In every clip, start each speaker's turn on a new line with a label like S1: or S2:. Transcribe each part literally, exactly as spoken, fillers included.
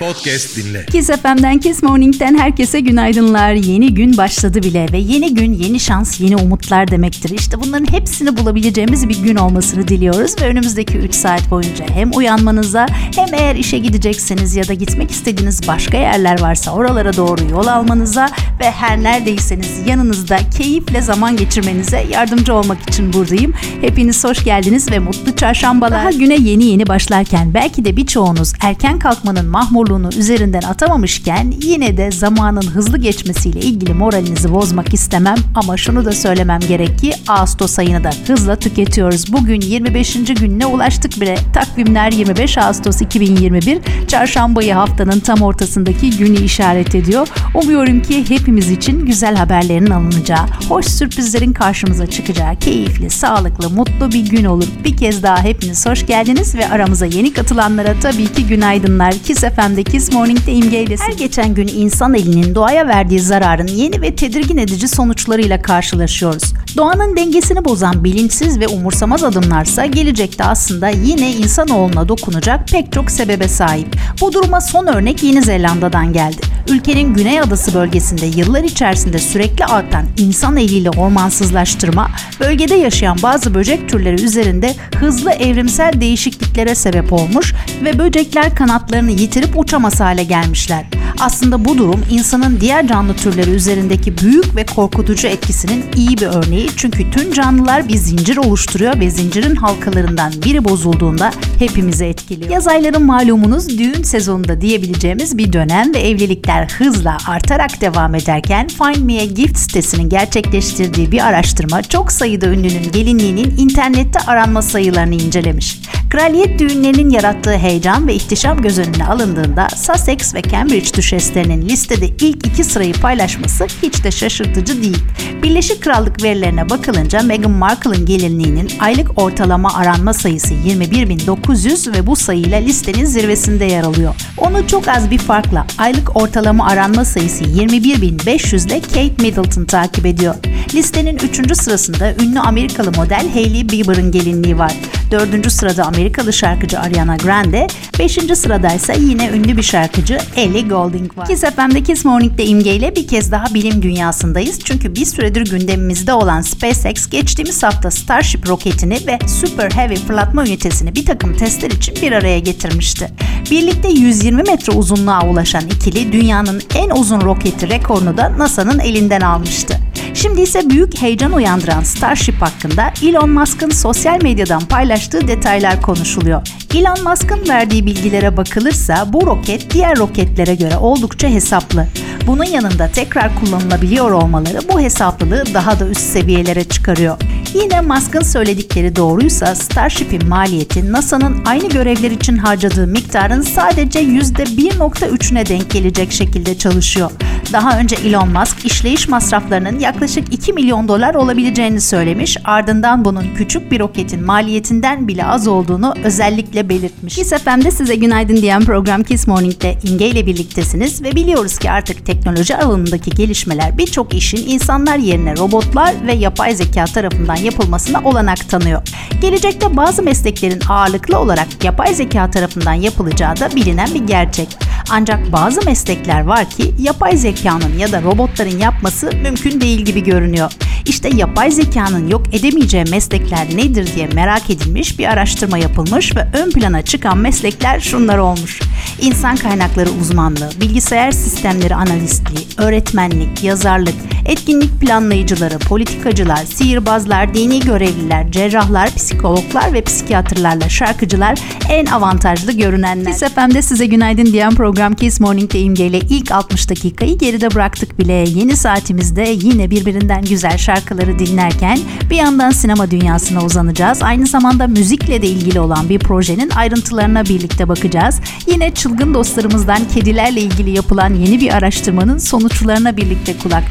S1: podcast dinle.
S2: Kiss F M'den, Kiss Morning'den herkese günaydınlar. Yeni gün başladı bile ve yeni gün, yeni şans, yeni umutlar demektir. İşte bunların hepsini bulabileceğimiz bir gün olmasını diliyoruz ve önümüzdeki üç saat boyunca hem uyanmanıza hem eğer işe gidecekseniz ya da gitmek istediğiniz başka yerler varsa oralara doğru yol almanıza ve her neredeyseniz yanınızda keyifle zaman geçirmenize yardımcı olmak için buradayım. Hepiniz hoş geldiniz ve mutlu çarşambalar. Daha güne yeni yeni başlarken belki de birçoğunuz erken kalkmanın mahmurluğunu üzerinden atamamışken yine de zamanın hızlı geçmesiyle ilgili moralinizi bozmak istemem ama şunu da söylemem gerek ki Ağustos ayını da hızla tüketiyoruz. Bugün yirmi beşinci gününe ulaştık bile. Takvimler yirmi beş Ağustos iki bin yirmi bir çarşambayı haftanın tam ortasındaki günü işaret ediyor. Umuyorum ki hepimiz için güzel haberlerin alınacağı, hoş sürprizlerin karşımıza çıkacağı, keyifli, sağlıklı, mutlu bir gün olur. Bir kez daha hepiniz hoş geldiniz ve aramıza yeni katılanlara tabii ki günaydınlar. Kiss F M'de Kiss Morning'de imgeylesi. Her geçen gün insan elinin doğaya verdiği zararın yeni ve tedirgin edici sonuçlarıyla karşılaşıyoruz. Doğanın dengesini bozan bilinçsiz ve umursamaz adımlarsa gelecekte aslında yine insanoğluna dokunacak pek çok sebebe sahip. Bu duruma son örnek Yeni Zelanda'dan geldi. Ülkenin güney adası bölgesinde yıllar içerisinde sürekli artan insan eliyle ormansızlaştırma, bölgede yaşayan bazı böcek türleri üzerinde hızlı evrimsel değişikliklere sebep olmuş ve böcekler kanatlarını yitirip uçamaz hale gelmişler. Aslında bu durum insanın diğer canlı türleri üzerindeki büyük ve korkutucu etkisinin iyi bir örneği, çünkü tüm canlılar bir zincir oluşturuyor ve zincirin halkalarından biri bozulduğunda hepimizi etkiliyor. Yaz ayların malumunuz düğün sezonunda diyebileceğimiz bir dönem ve evlilikler hızla artarak devam ederken Find Me a Gift sitesinin gerçekleştirdiği bir araştırma çok sayıda ünlünün gelinliğinin internette aranma sayılarını incelemiş. Kraliyet düğünlerinin yarattığı heyecan ve ihtişam göz önüne alındığında Sussex ve Cambridge düşeslerinin listede ilk iki sırayı paylaşması hiç de şaşırtıcı değil. Birleşik Krallık verilerine bakılınca Meghan Markle'ın gelinliğinin aylık ortalama aranma sayısı yirmi bir bin dokuz yüz ve bu sayıyla listenin zirvesinde yer alıyor. Onu çok az bir farkla aylık ortalama aranma sayısı yirmi bir bin beş yüz ile Kate Middleton takip ediyor. Listenin üçüncü sırasında ünlü Amerikalı model Hailey Bieber'ın gelinliği var. dördüncü sırada Amerikalı şarkıcı Ariana Grande, beşinci sıradaysa yine ünlü bir şarkıcı Ellie Goulding var. Kiss F M'de Kiss Morning'de imgeyle bir kez daha bilim dünyasındayız. Çünkü bir süredir gündemimizde olan SpaceX geçtiğimiz hafta Starship roketini ve Super Heavy fırlatma ünitesini bir takım testler için bir araya getirmişti. Birlikte yüz yirmi metre uzunluğa ulaşan ikili dünyanın en uzun roketi rekorunu da NASA'nın elinden almıştı. Şimdi ise büyük heyecan uyandıran Starship hakkında Elon Musk'ın sosyal medyadan paylaştığı detaylar konuşuluyor. Elon Musk'ın verdiği bilgilere bakılırsa bu roket diğer roketlere göre oldukça hesaplı. Bunun yanında tekrar kullanılabiliyor olmaları bu hesaplılığı daha da üst seviyelere çıkarıyor. Yine Musk'ın söyledikleri doğruysa Starship'in maliyeti NASA'nın aynı görevler için harcadığı miktarın sadece yüzde bir virgül üçüne denk gelecek şekilde çalışıyor. Daha önce Elon Musk işleyiş masraflarının yaklaşık iki milyon dolar olabileceğini söylemiş, ardından bunun küçük bir roketin maliyetinden bile az olduğunu özellikle belirtmiş. Kiss F M'de size günaydın diyen program Kiss Morning'de İmge ile birliktesiniz ve biliyoruz ki artık teknoloji alanındaki gelişmeler birçok işin insanlar yerine robotlar ve yapay zeka tarafından yapılmasına olanak tanıyor. Gelecekte bazı mesleklerin ağırlıklı olarak yapay zeka tarafından yapılacağı da bilinen bir gerçek. Ancak bazı meslekler var ki yapay zekanın ya da robotların yapması mümkün değil gibi görünüyor. İşte yapay zekanın yok edemeyeceği meslekler nedir diye merak edilmiş bir araştırma yapılmış ve ön plana çıkan meslekler şunlar olmuş. İnsan kaynakları uzmanlığı, bilgisayar sistemleri analistliği, öğretmenlik, yazarlık, etkinlik planlayıcıları, politikacılar, sihirbazlar, dini görevliler, cerrahlar, psikologlar ve psikiyatrlarla şarkıcılar en avantajlı görünenler. Kiss F M'de size günaydın diyen program Kiss Morning'de imgeyle ilk altmış dakikayı geride bıraktık bile. Yeni saatimizde yine birbirinden güzel şarkıları dinlerken bir yandan sinema dünyasına uzanacağız. Aynı zamanda müzikle de ilgili olan bir projenin ayrıntılarına birlikte bakacağız. Yine çılgın dostlarımızdan kedilerle ilgili yapılan yeni bir araştırmanın sonuçlarına birlikte kulak vereceğiz.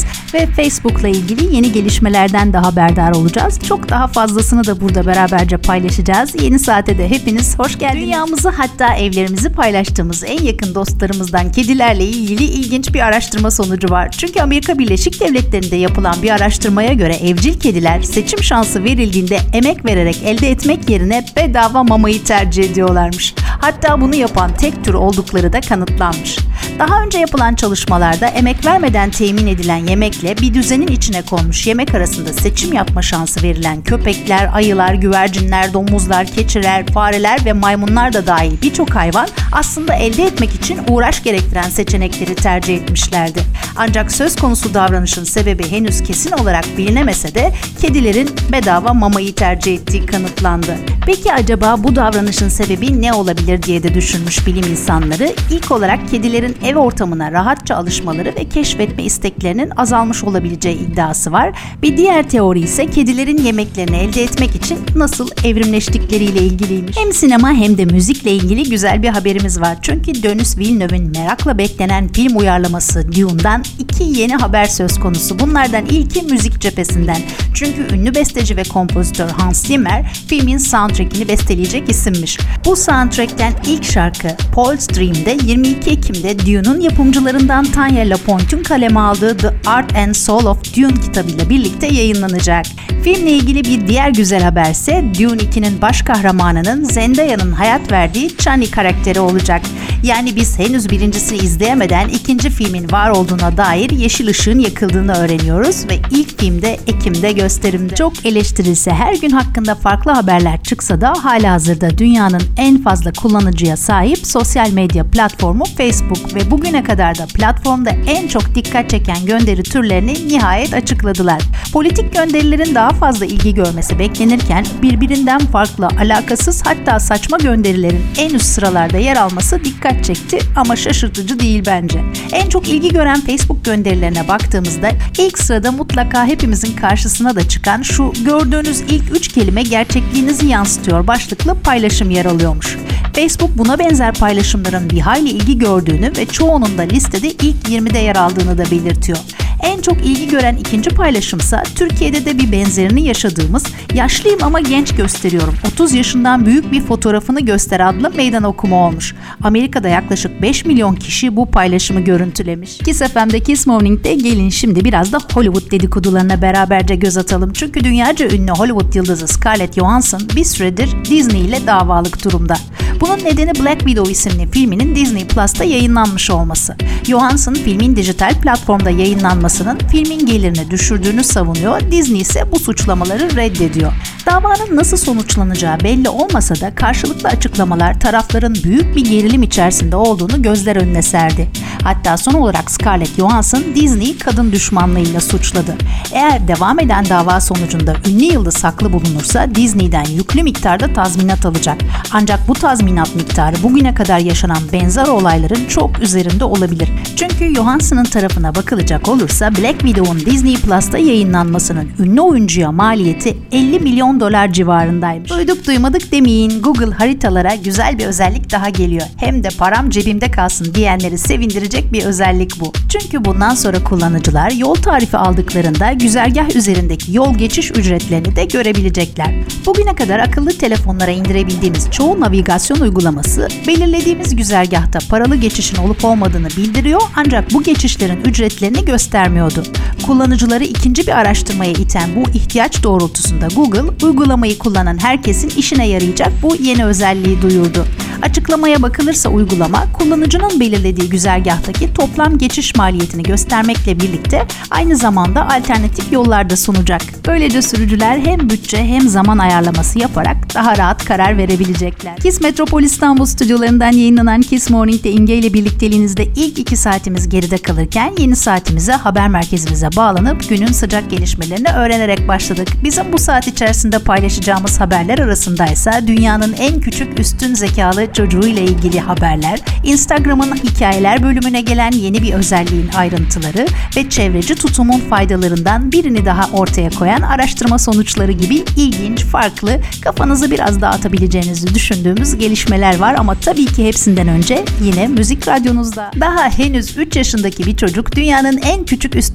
S2: konuşacağız ve Facebook'la ilgili yeni gelişmelerden de haberdar olacağız. Çok daha fazlasını da burada beraberce paylaşacağız. Yeni saate de hepiniz hoş geldiniz. Dünyamızı, hatta evlerimizi paylaştığımız en yakın dostlarımızdan kedilerle ilgili ilginç bir araştırma sonucu var. Çünkü Amerika Birleşik Devletleri'nde yapılan bir araştırmaya göre evcil kediler seçim şansı verildiğinde emek vererek elde etmek yerine bedava mamayı tercih ediyorlarmış. Hatta bunu yapan tek tür oldukları da kanıtlanmış. Daha önce yapılan çalışmalarda emek vermeden temin edilen yemekle bir düzenin içine konmuş yemek arasında seçim yapma şansı verilen köpekler, ayılar, güvercinler, domuzlar, keçiler, fareler ve maymunlar da dahil birçok hayvan aslında elde etmek için uğraş gerektiren seçenekleri tercih etmişlerdi. Ancak söz konusu davranışın sebebi henüz kesin olarak bilinemese de kedilerin bedava mamayı tercih ettiği kanıtlandı. Peki acaba bu davranışın sebebi ne olabilir diye de düşünmüş bilim insanları. İlk olarak kedilerin ev ortamına rahatça alışmaları ve keşfetme isteklerinin azalmış olabileceği iddiası var. Bir diğer teori ise kedilerin yemeklerini elde etmek için nasıl evrimleştikleriyle ilgiliymiş. Hem sinema hem de müzikle ilgili güzel bir haberimiz var. Çünkü Denis Villeneuve'ün merakla beklenen film uyarlaması Dune'dan iki yeni haber söz konusu. Bunlardan ilki müzik cephesinden. Çünkü ünlü besteci ve kompozitör Hans Zimmer filmin soundtrack'ini besteleyecek isimmiş. Bu soundtrack'ten ilk şarkı Paul's Dream'de yirmi iki Ekim'de Dune'un yapımcılarından Tanya LaPointe'un kaleme aldığı The Art and Soul of Dune kitabıyla birlikte yayınlanacak. Filmle ilgili bir diğer güzel haberse Dune ikinin baş kahramanının Zendaya'nın hayat verdiği Chani karakteri olacak. Yani biz henüz birincisini izleyemeden ikinci filmin var olduğuna dair yeşil ışığın yakıldığını öğreniyoruz ve ilk filmde Ekim'de gösterimde. Çok eleştirilse, her gün hakkında farklı haberler çıksa da halihazırda dünyanın en fazla kullanıcıya sahip sosyal medya platformu Facebook ve bugüne kadar da platformda en çok dikkat çeken gönderi türlerini nihayet açıkladılar. Politik gönderilerin daha fazla ilgi görmesi beklenirken birbirinden farklı, alakasız hatta saçma gönderilerin en üst sıralarda yer alması dikkat çekti ama şaşırtıcı değil bence. En çok ilgi gören Facebook gönderilerine baktığımızda ilk sırada mutlaka hepimizin karşısına da çıkan şu gördüğünüz ilk üç kelime gerçekliğinizi yansıtıyor başlıklı paylaşım yer alıyormuş. Facebook buna benzer paylaşımların bir hayli ilgi gördüğünü ve çoğunun da listede ilk yirmide yer aldığını da belirtiyor. En çok ilgi gören ikinci paylaşımsa Türkiye'de de bir benzerini yaşadığımız "Yaşlıyım ama genç gösteriyorum, otuz yaşından büyük bir fotoğrafını göster" adlı meydan okuma olmuş. Amerika'da yaklaşık beş milyon kişi bu paylaşımı görüntülemiş. Kiss F M'de Kiss Morning'de gelin şimdi biraz da Hollywood dedikodularına beraberce göz atalım. Çünkü dünyaca ünlü Hollywood yıldızı Scarlett Johansson bir süredir Disney ile davalık durumda. Bunun nedeni Black Widow isimli filminin Disney Plus'ta yayınlanmış olması. Johansson filmin dijital platformda yayınlanmasının filmin gelirini düşürdüğünü savunuyor. Disney ise bu suçlamaları reddediyor. Davanın nasıl sonuçlanacağı belli olmasa da karşılıklı açıklamalar tarafların büyük bir gerilim içerisinde olduğunu gözler önüne serdi. Hatta son olarak Scarlett Johansson Disney'i kadın düşmanlığıyla suçladı. Eğer devam eden dava sonucunda ünlü yıldız haklı bulunursa Disney'den yüklü miktarda tazminat alacak. Ancak bu tazminat miktarı bugüne kadar yaşanan benzer olayların çok üzerinde olabilir. Çünkü Johansson'ın tarafına bakılacak olursa Black Widow'un Disney Plus'ta yayınlanmasının ünlü oyuncuya maliyeti elli milyon dolar civarındaymış. Duyduk duymadık demeyin, Google haritalara güzel bir özellik daha geliyor. Hem de param cebimde kalsın diyenleri sevindirecek bir özellik bu. Çünkü bundan sonra kullanıcılar yol tarifi aldıklarında güzergah üzerindeki yol geçiş ücretlerini de görebilecekler. Bugüne kadar akıllı telefonlara indirebildiğimiz çoğu navigasyon uygulaması belirlediğimiz güzergahta paralı geçişin olup olmadığını bildiriyor ancak bu geçişlerin ücretlerini göstermiyordu. Kullanıcıları ikinci bir araştırmaya iten bu ihtiyaç doğrultusunda Google, uygulamayı kullanan herkesin işine yarayacak bu yeni özelliği duyurdu. Açıklamaya bakılırsa uygulama, kullanıcının belirlediği güzergahtaki toplam geçiş maliyetini göstermekle birlikte aynı zamanda alternatif yollar da sunacak. Böylece sürücüler hem bütçe hem zaman ayarlaması yaparak daha rahat karar verebilecekler. Kiss Metropol İstanbul stüdyolarından yayınlanan Kiss Morning'de İmge ile birlikteliğinizde ilk iki saatimiz geride kalırken yeni saatimize, haber merkezimize bağlanıp günün sıcak gelişmelerini öğrenerek başladık. Bizim bu saat içerisinde paylaşacağımız haberler arasındaysa dünyanın en küçük üstün zekalı çocuğuyla ilgili haberler, Instagram'ın hikayeler bölümüne gelen yeni bir özelliğin ayrıntıları ve çevreci tutumun faydalarından birini daha ortaya koyan araştırma sonuçları gibi ilginç, farklı, kafanızı biraz dağıtabileceğinizi düşündüğümüz gelişmeler var ama tabii ki hepsinden önce yine Müzik Radyonuzda. Daha henüz üç yaşındaki bir çocuk dünyanın en küçük üstün zekalı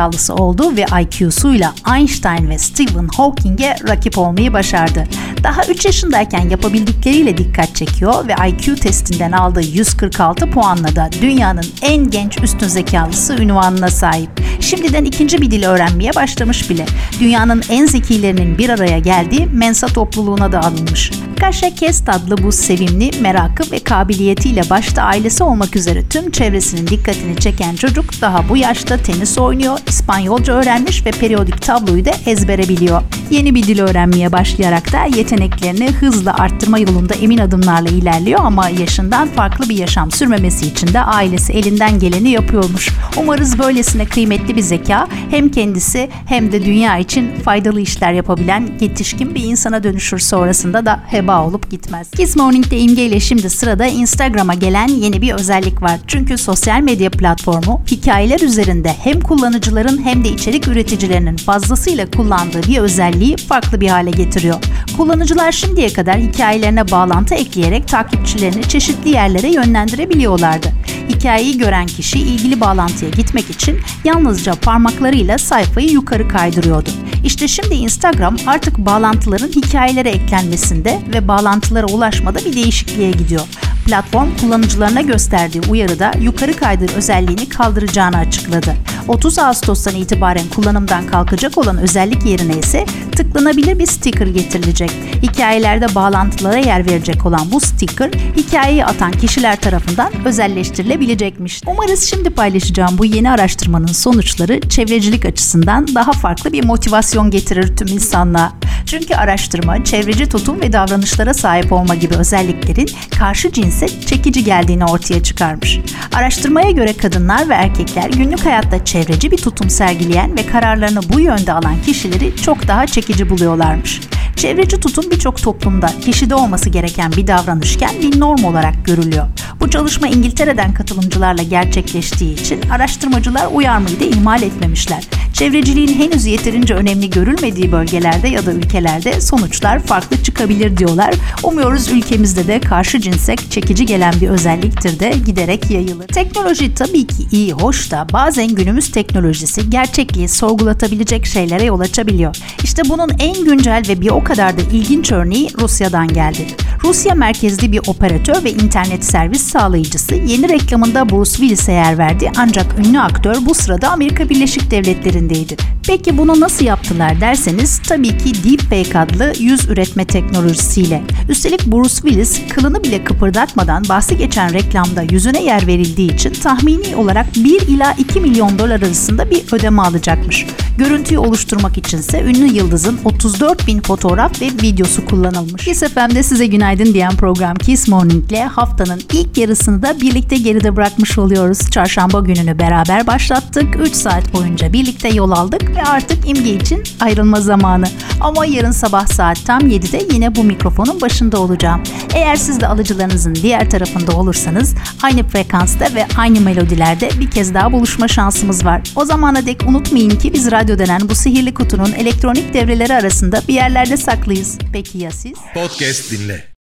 S2: zekalısı oldu ve I Q'suyla Einstein ve Stephen Hawking'e rakip olmayı başardı. Daha üç yaşındayken yapabildikleriyle dikkat çekiyor ve I Q testinden aldığı yüz kırk altı puanla da dünyanın en genç üstün zekalısı unvanına sahip. Şimdiden ikinci bir dil öğrenmeye başlamış bile. Dünyanın en zekilerinin bir araya geldiği Mensa topluluğuna da alınmış. Kaşa Kest adlı bu sevimli, merakı ve kabiliyetiyle başta ailesi olmak üzere tüm çevresinin dikkatini çeken çocuk daha bu yaşta tenis oynuyor, İspanyolca öğrenmiş ve periyodik tabloyu da ezbere biliyor. Yeni bir dil öğrenmeye başlayarak da yeteneklerini hızla arttırma yolunda emin adımlarla ilerliyor ama yaşından farklı bir yaşam sürmemesi için de ailesi elinden geleni yapıyormuş. Umarız böylesine kıymetli bir zeka hem kendisi hem de dünya için faydalı işler yapabilen yetişkin bir insana dönüşür, sonrasında da heba olup gitmez. Kiss Morning'de İmge ile şimdi sırada Instagram'a gelen yeni bir özellik var. Çünkü sosyal medya platformu hikayeler üzerinde hem kullanıcıların hem de içerik üreticilerinin fazlasıyla kullandığı bir özelliği farklı bir hale getiriyor. Kullanıcılar şimdiye kadar hikayelerine bağlantı ekleyerek takipçilerini çeşitli yerlere yönlendirebiliyorlardı. Hikayeyi gören kişi ilgili bağlantıya gitmek için yalnızca parmaklarıyla sayfayı yukarı kaydırıyordu. İşte şimdi Instagram artık bağlantıların hikayelere eklenmesinde ve bağlantılara ulaşmada bir değişikliğe gidiyor. Platform kullanıcılarına gösterdiği uyarıda yukarı kaydır özelliğini kaldıracağını açıkladı. otuz Ağustos'tan itibaren kullanımdan kalkacak olan özellik yerine ise tıklanabilir bir sticker getirilecek. Hikayelerde bağlantılara yer verecek olan bu sticker, hikayeyi atan kişiler tarafından özelleştirilebilecekmiş. Umarız şimdi paylaşacağım bu yeni araştırmanın sonuçları çevrecilik açısından daha farklı bir motivasyon getirir tüm insanlığa. Çünkü araştırma, çevreci tutum ve davranışlara sahip olma gibi özelliklerin karşı cinse çekici geldiğini ortaya çıkarmış. Araştırmaya göre kadınlar ve erkekler günlük hayatta çevreci bir tutum sergileyen ve kararlarını bu yönde alan kişileri çok daha çekici buluyorlarmış. Çevreci tutum birçok toplumda kişide olması gereken bir davranışken bir norm olarak görülüyor. Bu çalışma İngiltere'den katılımcılarla gerçekleştiği için araştırmacılar uyarmayı da ihmal etmemişler. Çevreciliğin henüz yeterince önemli görülmediği bölgelerde ya da ülkelerde sonuçlar farklı çıkabilir diyorlar. Umuyoruz ülkemizde de karşı cinse çekici gelen bir özelliktir de giderek yayılır. Teknoloji tabii ki iyi, hoş da bazen günümüz teknolojisi gerçekliği sorgulatabilecek şeylere yol açabiliyor. İşte bunun en güncel ve bir o kadar da ilginç örneği Rusya'dan geldi. Rusya merkezli bir operatör ve internet servis sağlayıcısı yeni reklamında Bruce Willis'e yer verdi, ancak ünlü aktör bu sırada Amerika Birleşik Devletleri'ndeydi. Peki bunu nasıl yaptılar derseniz tabii ki Deepfake adlı yüz üretme teknolojisiyle. Üstelik Bruce Willis kılını bile kıpırdatmadan bahsi geçen reklamda yüzüne yer verildiği için tahmini olarak bir ila iki milyon dolar arasında bir ödeme alacakmış. Görüntüyü oluşturmak içinse ünlü yıldızın otuz dört bin fotoğraf ve videosu kullanılmış. Kiss F M'de size günaydın diyen program Kiss Morning'le haftanın ilk yarısını da birlikte geride bırakmış oluyoruz. Çarşamba gününü beraber başlattık. üç saat boyunca birlikte yol aldık ve artık İmge için ayrılma zamanı. Ama yarın sabah saat tam yedide yine bu mikrofonun başında olacağım. Eğer siz de alıcılarınızın diğer tarafında olursanız aynı frekansta ve aynı melodilerde bir kez daha buluşma şansımız var. O zamana dek unutmayın ki biz radyo denen bu sihirli kutunun elektronik devreleri arasında bir yerlerde saklıyız. Peki ya siz?
S1: Podcast dinle.